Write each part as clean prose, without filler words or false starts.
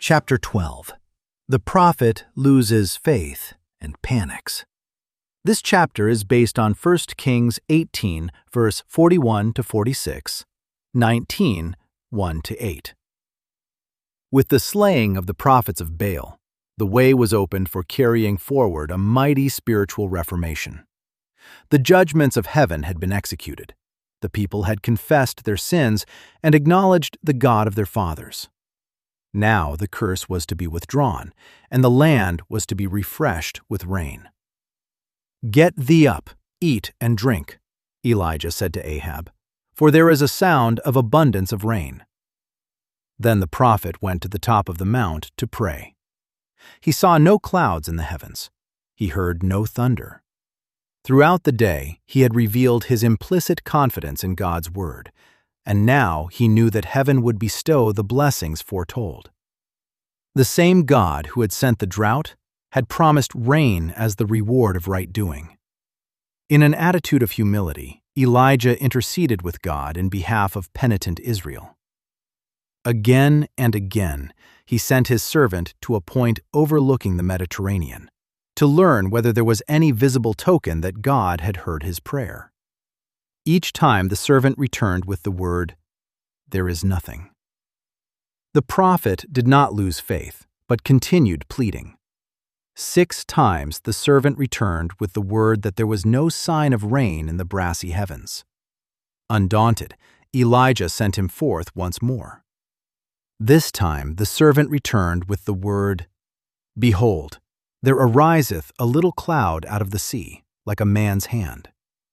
Chapter 12. The prophet loses faith and panics. This chapter is based on 1 Kings 18, verse 41 to 46, 19, 1 to 8. With the slaying of the prophets of Baal, the way was opened for carrying forward a mighty spiritual reformation. The judgments of heaven had been executed. The people had confessed their sins and acknowledged the God of their fathers. Now the curse was to be withdrawn, and the land was to be refreshed with rain. "Get thee up, eat and drink," Elijah said to Ahab, "for there is a sound of abundance of rain." Then the prophet went to the top of the mount to pray. He saw no clouds in the heavens. He heard no thunder. Throughout the day, he had revealed his implicit confidence in God's word, and now he knew that heaven would bestow the blessings foretold. The same God who had sent the drought had promised rain as the reward of right doing. In an attitude of humility, Elijah interceded with God in behalf of penitent Israel. Again and again, he sent his servant to a point overlooking the Mediterranean, to learn whether there was any visible token that God had heard his prayer. Each time the servant returned with the word, "There is nothing." The prophet did not lose faith, but continued pleading. 6 times the servant returned with the word that there was no sign of rain in the brassy heavens. Undaunted, Elijah sent him forth once more. This time the servant returned with the word, "Behold, there ariseth a little cloud out of the sea, like a man's hand."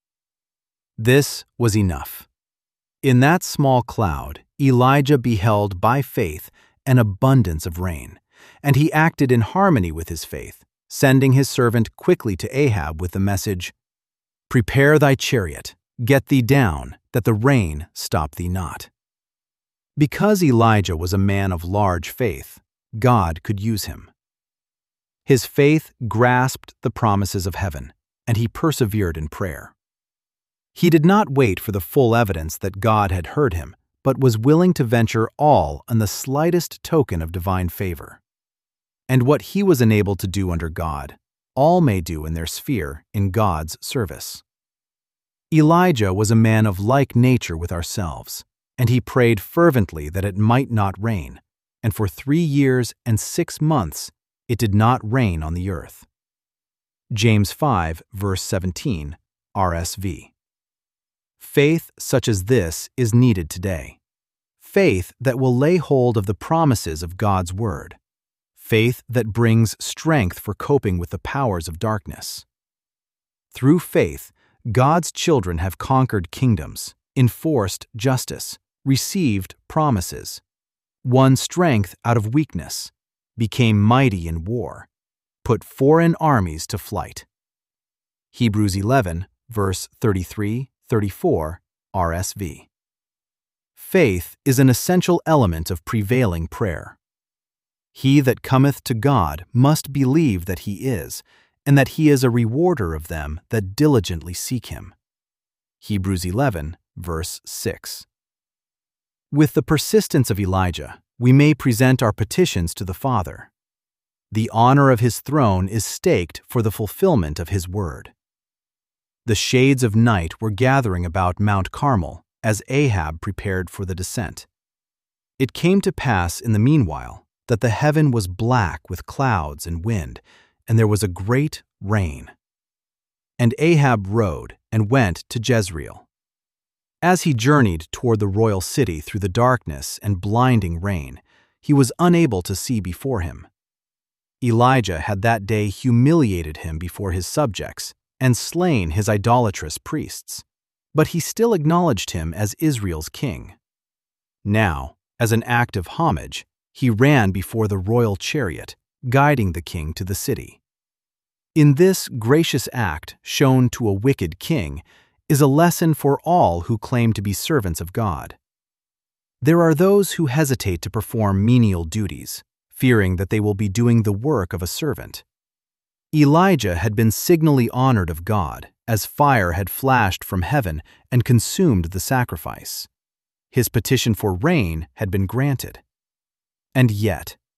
This was enough. In that small cloud, Elijah beheld by faith an abundance of rain, and he acted in harmony with his faith, sending his servant quickly to Ahab with the message, "Prepare thy chariot, get thee down, that the rain stop thee not." Because Elijah was a man of large faith, God could use him. His faith grasped the promises of heaven, and he persevered in prayer. He did not wait for the full evidence that God had heard him, but was willing to venture all on the slightest token of divine favor. And what he was enabled to do under God, all may do in their sphere in God's service. Elijah was a man of like nature with ourselves, and he prayed fervently that it might not rain, and for 3 years and 6 months it did not rain on the earth. James 5, verse 17, RSV. Faith such as this is needed today. Faith that will lay hold of the promises of God's word. Faith that brings strength for coping with the powers of darkness. Through faith, God's children have conquered kingdoms, enforced justice, received promises, won strength out of weakness, became mighty in war, put foreign armies to flight. Hebrews 11, verse 33-34, RSV. Faith is an essential element of prevailing prayer. He that cometh to God must believe that he is, and that he is a rewarder of them that diligently seek him. Hebrews 11, verse 6. With the persistence of Elijah, we may present our petitions to the Father. The honor of his throne is staked for the fulfillment of his word. The shades of night were gathering about Mount Carmel as Ahab prepared for the descent. It came to pass in the meanwhile that the heaven was black with clouds and wind, and there was a great rain. And Ahab rode and went to Jezreel. As he journeyed toward the royal city through the darkness and blinding rain, he was unable to see before him. Elijah had that day humiliated him before his subjects and slain his idolatrous priests, but he still acknowledged him as Israel's king. Now, as an act of homage, he ran before the royal chariot, guiding the king to the city. In this gracious act shown to a wicked king is a lesson for all who claim to be servants of God. There are those who hesitate to perform menial duties, fearing that they will be doing the work of a servant. Elijah had been signally honored of God, as fire had flashed from heaven and consumed the sacrifice. His petition for rain had been granted. And yet,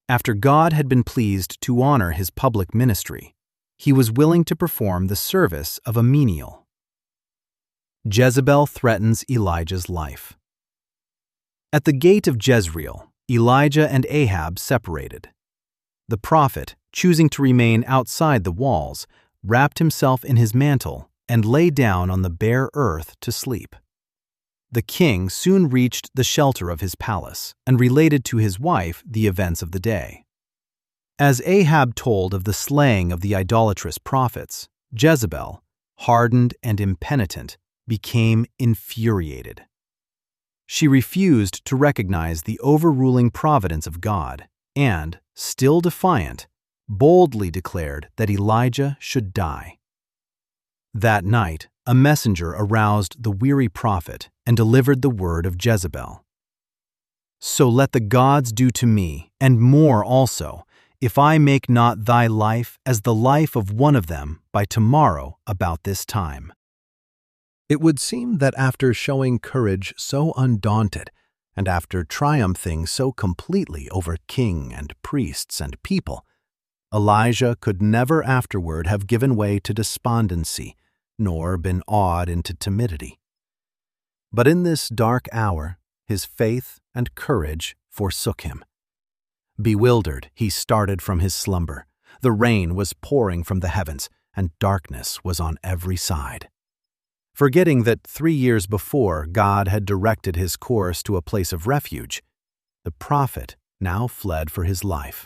After God had been pleased to honor his public ministry, he was willing to perform the service of a menial. Jezebel threatens Elijah's life. At the gate of Jezreel, Elijah and Ahab separated. The prophet, choosing to remain outside the walls, wrapped himself in his mantle and lay down on the bare earth to sleep. The king soon reached the shelter of his palace and related to his wife the events of the day. As Ahab told of the slaying of the idolatrous prophets, Jezebel, hardened and impenitent, became infuriated. She refused to recognize the overruling providence of God and, still defiant, boldly declared that Elijah should die. That night, a messenger aroused the weary prophet and delivered the word of Jezebel. "So let the gods do to me, and more also, if I make not thy life as the life of one of them by tomorrow about this time." It would seem that after showing courage so undaunted, and after triumphing so completely over king and priests and people, Elijah could never afterward have given way to despondency, nor been awed into timidity. But in this dark hour, his faith and courage forsook him. Bewildered, he started from his slumber. The rain was pouring from the heavens, and darkness was on every side. Forgetting that 3 years before God had directed his course to a place of refuge, the prophet now fled for his life.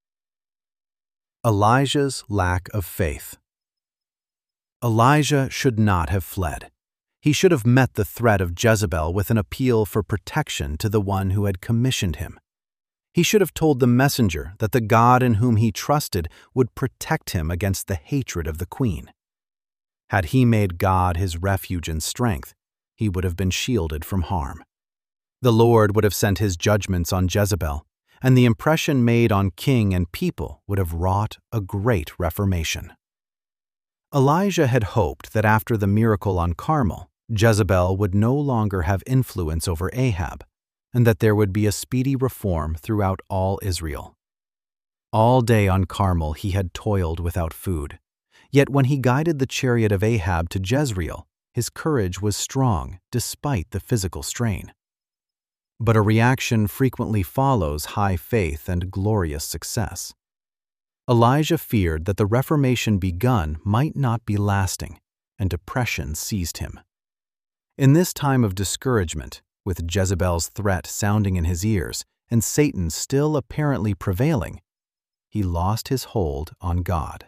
Elijah's lack of faith. Elijah should not have fled. He should have met the threat of Jezebel with an appeal for protection to the one who had commissioned him. He should have told the messenger that the God in whom he trusted would protect him against the hatred of the queen. Had he made God his refuge and strength, he would have been shielded from harm. The Lord would have sent his judgments on Jezebel, and the impression made on king and people would have wrought a great reformation. Elijah had hoped that after the miracle on Carmel, Jezebel would no longer have influence over Ahab, and that there would be a speedy reform throughout all Israel. All day on Carmel he had toiled without food. Yet when he guided the chariot of Ahab to Jezreel, his courage was strong despite the physical strain. But a reaction frequently follows high faith and glorious success. Elijah feared that the reformation begun might not be lasting, and depression seized him. In this time of discouragement, with Jezebel's threat sounding in his ears and Satan still apparently prevailing, he lost his hold on God.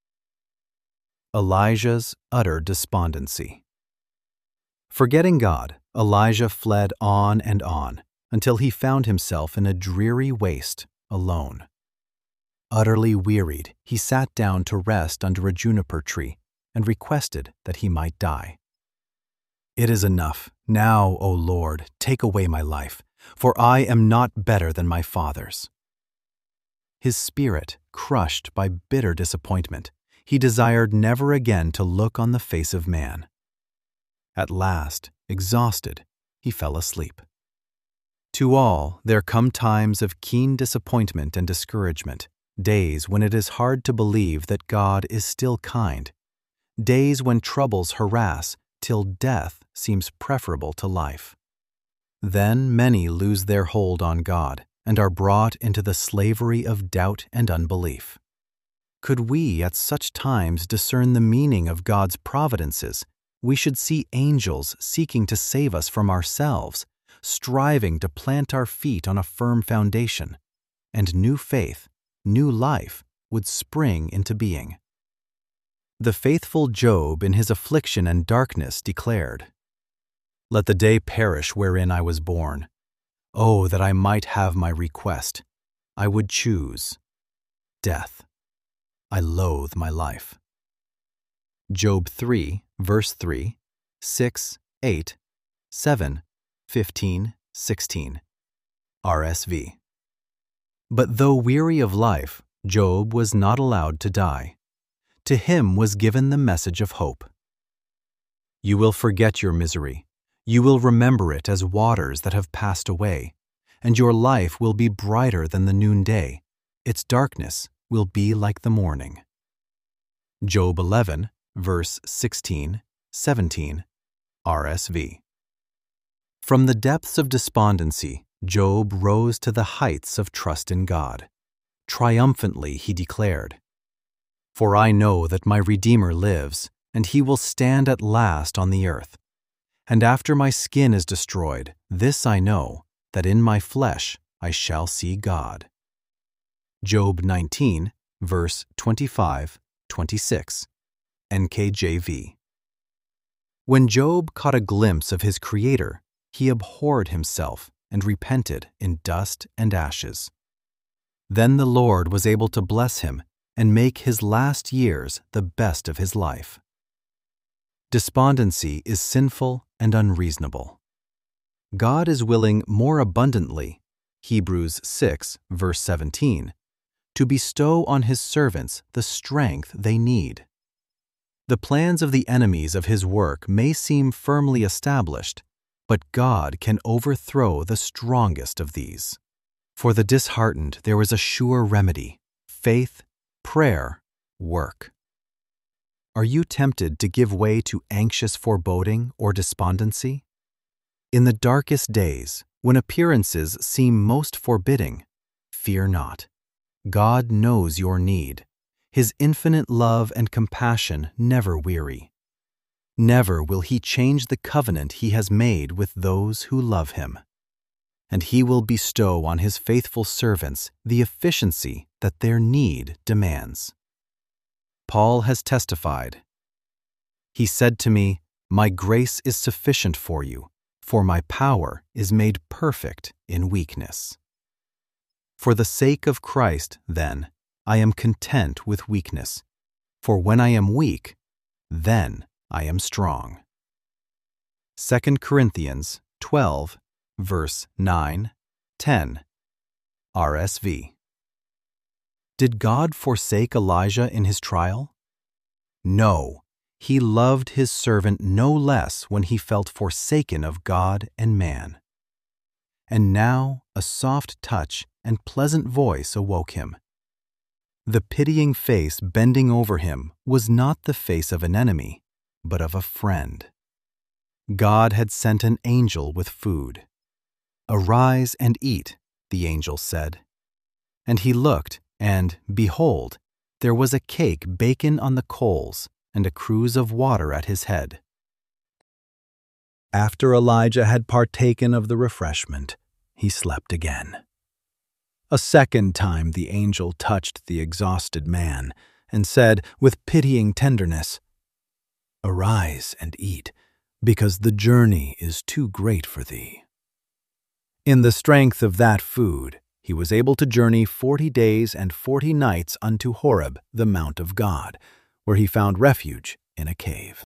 Elijah's utter despondency. Forgetting God, Elijah fled on and on until he found himself in a dreary waste, alone. Utterly wearied, he sat down to rest under a juniper tree and requested that he might die. "It is enough. Now, O Lord, take away my life, for I am not better than my fathers." His spirit, crushed by bitter disappointment, he desired never again to look on the face of man. At last, exhausted, he fell asleep. To all there come times of keen disappointment and discouragement, days when it is hard to believe that God is still kind, days when troubles harass till death seems preferable to life. Then many lose their hold on God and are brought into the slavery of doubt and unbelief. Could we at such times discern the meaning of God's providences, we should see angels seeking to save us from ourselves, striving to plant our feet on a firm foundation, and new faith, new life would spring into being. The faithful Job in his affliction and darkness declared, "Let the day perish wherein I was born. Oh, that I might have my request. I would choose death. I loathe my life." Job 3, verse 3, 6, 8, 7, 15, 16. RSV. But though weary of life, Job was not allowed to die. To him was given the message of hope. "You will forget your misery. You will remember it as waters that have passed away, and your life will be brighter than the noonday, its darkness will be like the morning. Job 11, verse 16, 17, RSV. From the depths of despondency, Job rose to the heights of trust in God. Triumphantly he declared, "For I know that my Redeemer lives, and he will stand at last on the earth. And after my skin is destroyed, this I know, that in my flesh I shall see God." Job 19, verse 25, 26, NKJV. When Job caught a glimpse of his Creator, he abhorred himself and repented in dust and ashes. Then the Lord was able to bless him and make his last years the best of his life. Despondency is sinful and unreasonable. God is willing more abundantly, Hebrews 6, verse 17, to bestow on his servants the strength they need. The plans of the enemies of his work may seem firmly established, but God can overthrow the strongest of these. For the disheartened there is a sure remedy: faith, prayer, work. Are you tempted to give way to anxious foreboding or despondency? In the darkest days, when appearances seem most forbidding, fear not. God knows your need. His infinite love and compassion never weary. Never will he change the covenant he has made with those who love him. And he will bestow on his faithful servants the efficiency that their need demands. Paul has testified, "He said to me, 'My grace is sufficient for you, for my power is made perfect in weakness.' For the sake of Christ, then, I am content with weakness, for when I am weak, then I am strong." 2 Corinthians 12, verse 9, 10, RSV. Did God forsake Elijah in his trial? No, he loved his servant no less when he felt forsaken of God and man. And now a soft touch and pleasant voice awoke him. The pitying face bending over him was not the face of an enemy, but of a friend. God had sent an angel with food. "Arise and eat," the angel said. And he looked, and, behold, there was a cake baken on the coals and a cruse of water at his head. After Elijah had partaken of the refreshment, he slept again. A second time the angel touched the exhausted man and said with pitying tenderness, "Arise and eat, because the journey is too great for thee." In the strength of that food, he was able to journey 40 days and 40 nights unto Horeb, the mount of God, where he found refuge in a cave.